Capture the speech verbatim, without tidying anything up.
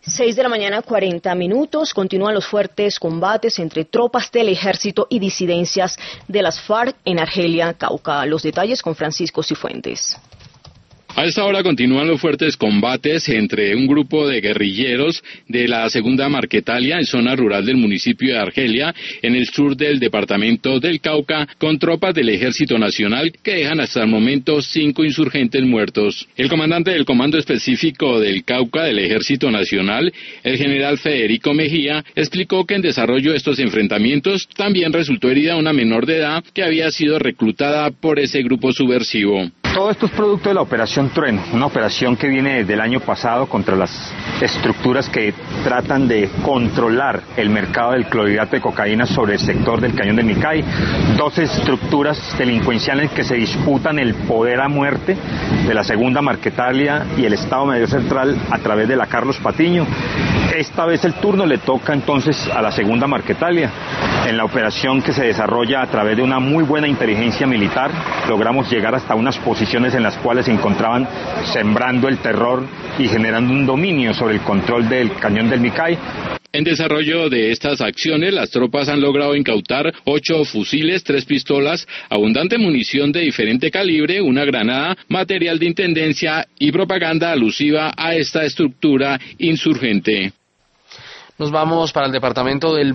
Seis de la mañana, cuarenta minutos. Continúan los fuertes combates entre tropas del ejército y disidencias de las FARC en Argelia, Cauca. Los detalles con Francisco Cifuentes. A esta hora continúan los fuertes combates entre un grupo de guerrilleros de la segunda Marquetalia en zona rural del municipio de Argelia, en el sur del departamento del Cauca, con tropas del Ejército Nacional que dejan hasta el momento cinco insurgentes muertos. El comandante del Comando Específico del Cauca del Ejército Nacional, el general Federico Mejía, explicó que en desarrollo de estos enfrentamientos también resultó herida una menor de edad que había sido reclutada por ese grupo subversivo. Todo esto es producto de la Operación Trueno, una operación que viene desde el año pasado contra las estructuras que tratan de controlar el mercado del clorhidrato de cocaína sobre el sector del Cañón del Micay. Dos estructuras delincuenciales que se disputan el poder a muerte de la segunda Marquetalia y el Estado Medio Central a través de la Carlos Patiño. Esta vez el turno le toca entonces a la segunda Marquetalia. En la operación que se desarrolla a través de una muy buena inteligencia militar, logramos llegar hasta unas posiciones en las cuales se encontraban sembrando el terror y generando un dominio sobre el control del Cañón del Micay. En desarrollo de estas acciones, las tropas han logrado incautar ocho fusiles, tres pistolas, abundante munición de diferente calibre, una granada, material de intendencia y propaganda alusiva a esta estructura insurgente. Nos vamos para el departamento del